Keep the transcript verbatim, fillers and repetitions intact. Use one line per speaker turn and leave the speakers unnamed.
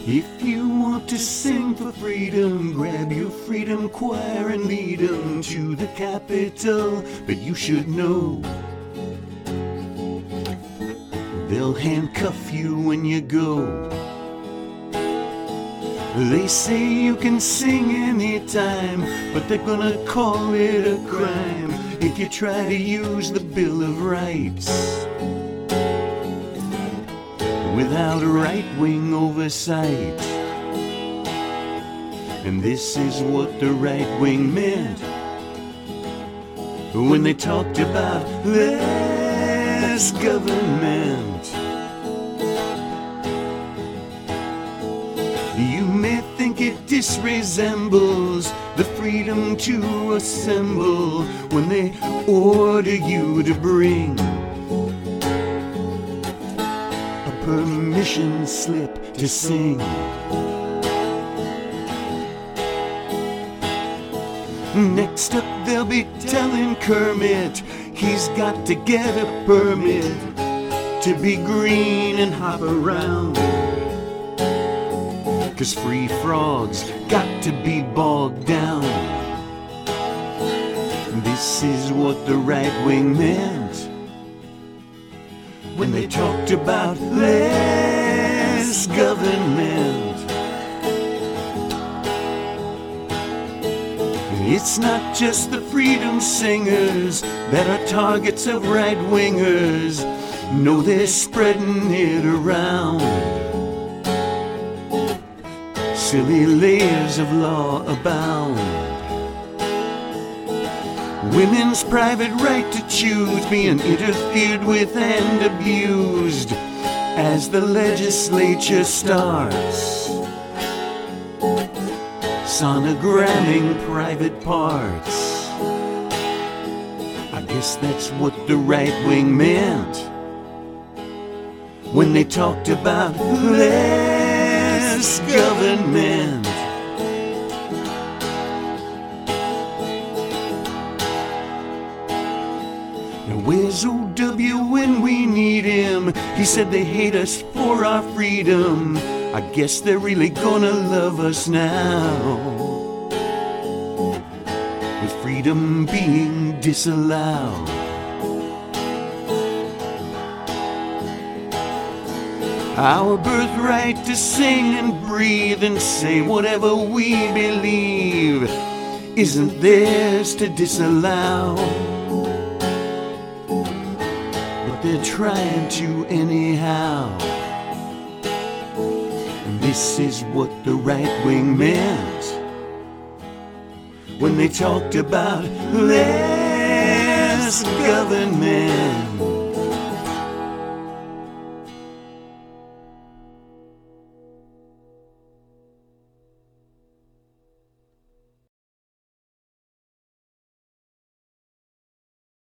If you want to sing for freedom, grab your freedom choir and lead 'em to the Capitol. But you should know they'll handcuff you when you go. They say you can sing anytime, but they're gonna call it a crime if you try to use the Bill of Rights without right-wing oversight. And this is what the right-wing meant when they talked about less government. You may think it disresembles the freedom to assemble when they order you to bring a permission slip to sing. Next up they'll be telling Kermit he's got to get a permit to be green and hop around. 'Cause free frogs got to be bogged down. This is what the right wing meant when they talked about less government. It's not just the freedom singers that are targets of right-wingers. No, they're spreading it around. Silly layers of law abound. Women's private right to choose being interfered with and abused as the legislature starts sonogramming private parts. I guess that's what the right wing meant when they talked about less government. Now where's O W when we need him? He said they hate us for our freedom. I guess they're really gonna love us now, with freedom being disallowed. Our birthright to sing and breathe and say whatever we believe isn't theirs to disallow, but they're trying to anyhow. This is what the right wing meant when they talked about less government.